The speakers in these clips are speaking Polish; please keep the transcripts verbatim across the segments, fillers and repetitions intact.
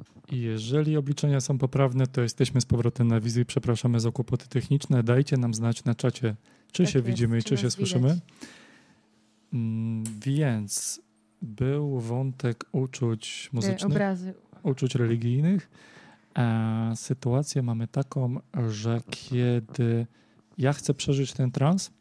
I jeżeli obliczenia są poprawne, to jesteśmy z powrotem na wizji. Przepraszamy za kłopoty techniczne. Dajcie nam znać na czacie, czy Tak się jest, widzimy i czy czy nas się słyszymy. widać. Mm, Więc był wątek uczuć E, muzycznych, Obrazy. uczuć religijnych. A sytuację mamy taką, że kiedy ja chcę przeżyć ten trans,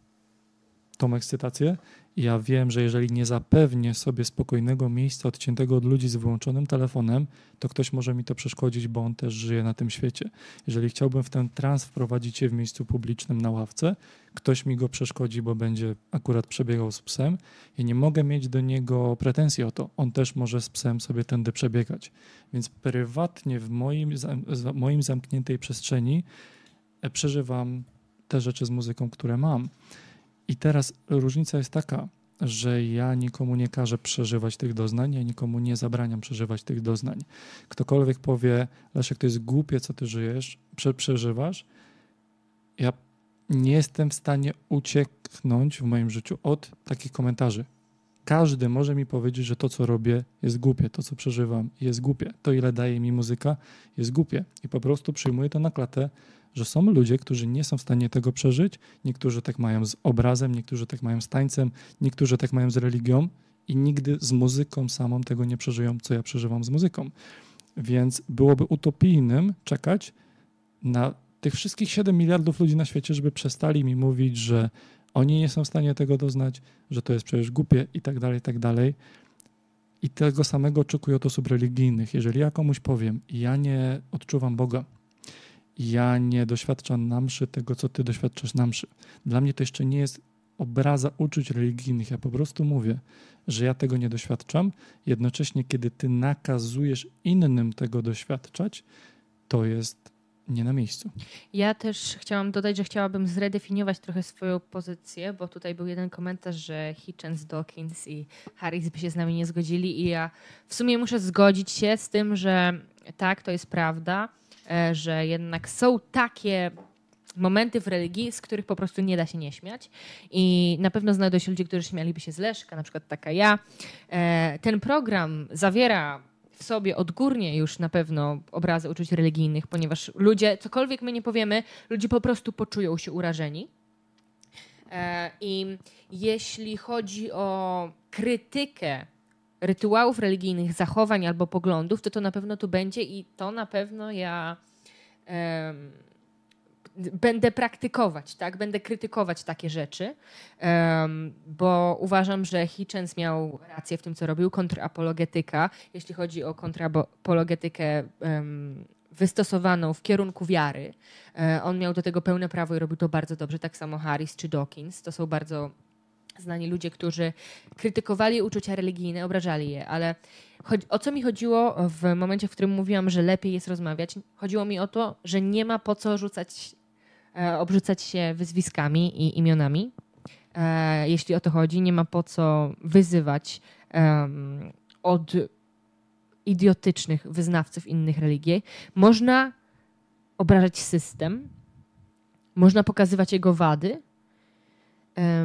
tą ekscytację, ja wiem, że jeżeli nie zapewnię sobie spokojnego miejsca odciętego od ludzi z wyłączonym telefonem, to ktoś może mi to przeszkodzić, bo on też żyje na tym świecie. Jeżeli chciałbym w ten trans wprowadzić się w miejscu publicznym na ławce, ktoś mi go przeszkodzi, bo będzie akurat przebiegał z psem. Ja nie mogę mieć do niego pretensji o to. On też może z psem sobie tędy przebiegać. Więc prywatnie w moim, w moim zamkniętej przestrzeni przeżywam te rzeczy z muzyką, które mam. I teraz różnica jest taka, że ja nikomu nie każę przeżywać tych doznań, ja nikomu nie zabraniam przeżywać tych doznań. Ktokolwiek powie, Leszek, to jest głupie, co ty żyjesz, prze, przeżywasz, ja nie jestem w stanie ucieknąć w moim życiu od takich komentarzy. Każdy może mi powiedzieć, że to, co robię, jest głupie, to, co przeżywam, jest głupie. To, ile daje mi muzyka, jest głupie. I po prostu przyjmuję to na klatę, że są ludzie, którzy nie są w stanie tego przeżyć. Niektórzy tak mają z obrazem, niektórzy tak mają z tańcem, niektórzy tak mają z religią i nigdy z muzyką samą tego nie przeżyją, co ja przeżywam z muzyką. Więc byłoby utopijnym czekać na tych wszystkich siedem miliardów ludzi na świecie, żeby przestali mi mówić, że oni nie są w stanie tego doznać, że to jest przecież głupie i tak dalej, i tak dalej. I tego samego oczekuję od osób religijnych. Jeżeli ja komuś powiem, ja nie odczuwam Boga, ja nie doświadczam na mszy tego, co ty doświadczasz na mszy. Dla mnie to jeszcze nie jest obraza uczuć religijnych. Ja po prostu mówię, że ja tego nie doświadczam. Jednocześnie, kiedy ty nakazujesz innym tego doświadczać, to jest nie na miejscu. Ja też chciałam dodać, że chciałabym zredefiniować trochę swoją pozycję, bo tutaj był jeden komentarz, że Hitchens, Dawkins i Harris by się z nami nie zgodzili i ja w sumie muszę zgodzić się z tym, że tak, to jest prawda, że jednak są takie momenty w religii, z których po prostu nie da się nie śmiać i na pewno znajdą się ludzie, którzy śmialiby się z Leszka, na przykład taka ja. Ten program zawiera w sobie odgórnie już na pewno obrazy uczuć religijnych, ponieważ ludzie, cokolwiek my nie powiemy, ludzie po prostu poczują się urażeni. I jeśli chodzi o krytykę rytuałów religijnych, zachowań albo poglądów, to to na pewno tu będzie i to na pewno ja um, będę praktykować, tak? Będę krytykować takie rzeczy, um, bo uważam, że Hitchens miał rację w tym, co robił. Kontrapologetyka, jeśli chodzi o kontrapologetykę um, wystosowaną w kierunku wiary, um, on miał do tego pełne prawo i robił to bardzo dobrze, tak samo Harris czy Dawkins. To są bardzo znani ludzie, którzy krytykowali uczucia religijne, obrażali je, ale o co mi chodziło w momencie, w którym mówiłam, że lepiej jest rozmawiać? Chodziło mi o to, że nie ma po co rzucać, e, obrzucać się wyzwiskami i imionami. E, jeśli o to chodzi, nie ma po co wyzywać e, od idiotycznych wyznawców innych religii. Można obrażać system, można pokazywać jego wady. E,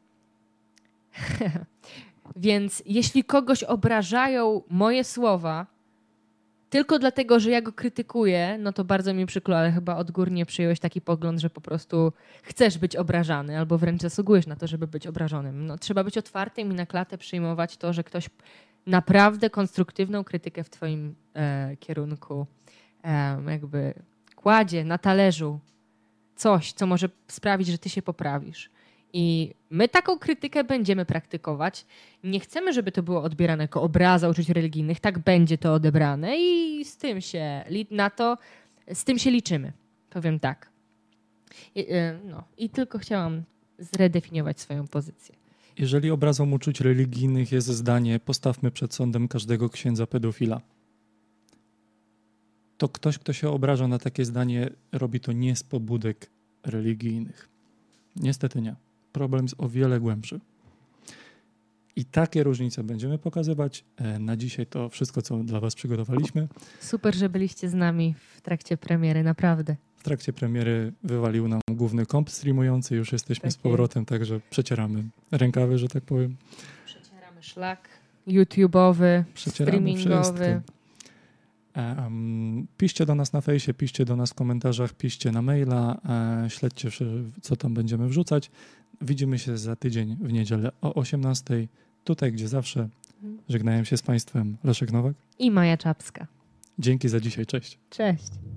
Więc jeśli kogoś obrażają moje słowa tylko dlatego, że ja go krytykuję, no to bardzo mi przykro, ale chyba odgórnie przyjąłeś taki pogląd, że po prostu chcesz być obrażany albo wręcz zasługujesz na to, żeby być obrażonym. No, trzeba być otwartym i na klatę przyjmować to, że ktoś naprawdę konstruktywną krytykę w twoim e, kierunku e, jakby kładzie na talerzu coś, co może sprawić, że ty się poprawisz. I my taką krytykę będziemy praktykować. Nie chcemy, żeby to było odbierane jako obraza uczuć religijnych. Tak będzie to odebrane i z tym się, na to, z tym się liczymy. Powiem tak. I, no, i tylko chciałam zredefiniować swoją pozycję. Jeżeli obrazą uczuć religijnych jest zdanie postawmy przed sądem każdego księdza pedofila, to ktoś, kto się obraża na takie zdanie, robi to nie z pobudek religijnych. Niestety nie. Problem jest o wiele głębszy. I takie różnice będziemy pokazywać. Na dzisiaj to wszystko, co dla was przygotowaliśmy. Super, że byliście z nami w trakcie premiery, naprawdę. W trakcie premiery wywalił nam główny komp streamujący. Już jesteśmy tak z powrotem, jest. Także przecieramy rękawy, że tak powiem. Przecieramy szlak YouTube'owy, przecieramy streamingowy. wszystko. Um, piszcie do nas na fejsie, piszcie do nas w komentarzach, piszcie na maila, e, śledźcie, co tam będziemy wrzucać. Widzimy się za tydzień w niedzielę o osiemnastej, tutaj gdzie zawsze. Żegnają się z Państwem Leszek Nowak i Maja Czapska. Dzięki za dzisiaj, cześć. Cześć.